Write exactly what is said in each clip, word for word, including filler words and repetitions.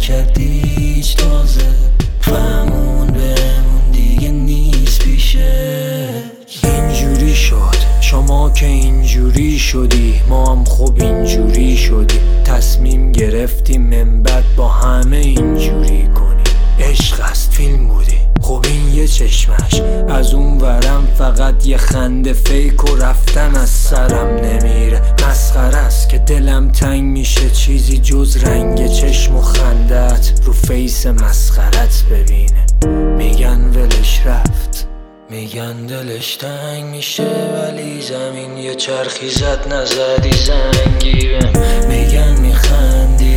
نکردی هیچ تازه فهمون بهمون دیگه نیست پیشه. اینجوری شد شما که اینجوری شدی، ما هم خوب اینجوری شدی. تصمیم گرفتیم من بعد با همه اینجوری کنی. عشق است فیلم بودی خب این یه چشمش، از اون ورم فقط یه خنده فیک و رفتن از سرم نمیره. مسخره است که دلم تنگ میشه چیزی جز رنگ چشم و خندت رو فیس مسخرت ببینه. میگن ولش رفت، میگن دلش تنگ میشه، ولی زمین یه چرخی زد نزدی زنگی بهم. میگن میخندی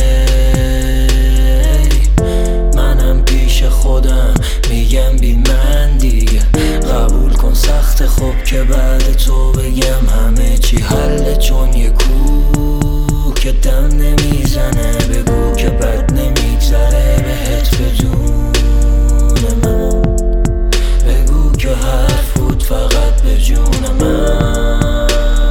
هی، منم پیش خودم میگم بی من دیگه. قبول کن سخت خوب که بعد تو بگم همه چی حله، چون یه کوه که دم نمیزنه. بگو که بد نمیگذره بهت بدون من، بگو که حرف بود فقط به جون من،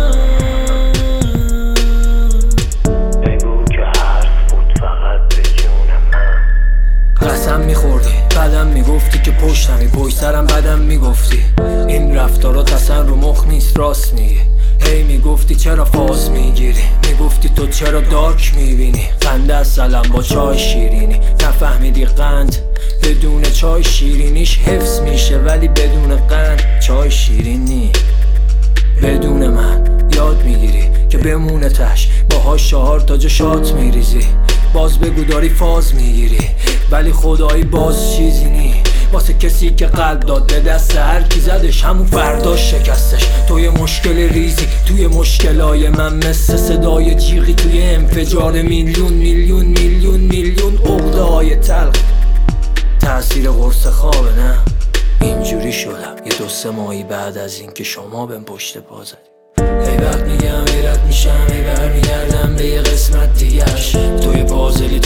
بگو که حرف بود فقط به جون من. قسم میخوردی بعدم میگفتی که پشتمی پشت سرم بدم میگفتی. این رفتارات اصلا رو مخ نیست راست میگی. هی میگفتی چرا فاز میگیری، میگفتی تو چرا دارک میبینی. قند اصلا با چای شیرینی، نفهمیدی قند بدون چای شیرینیش حفظ میشه، ولی بدون قند چای شیرینی. بدون من یاد میگیری که بمونه تش، باهاش چهار تا جا شات میریزی. باز بگو داری فاز میگیری، ولی خدایی باز چیزی نی. واسه کسی که قلب داد به دست هر کی زدش همون فرداش شکستش. توی مشکل ریزی توی مشکلای من، مثل صدای جیغی توی انفجار میلیون میلیون میلیون میلیون عقده های تلخ. تأثیر قرص خوابه نه، اینجوری شدم یه دو سه ماهی بعد از این که شما بهم پشت پا زدی. ای وقت میگم ایرت میشم، ای برمیگردم به یه قسمت دیگرش. توی پازلی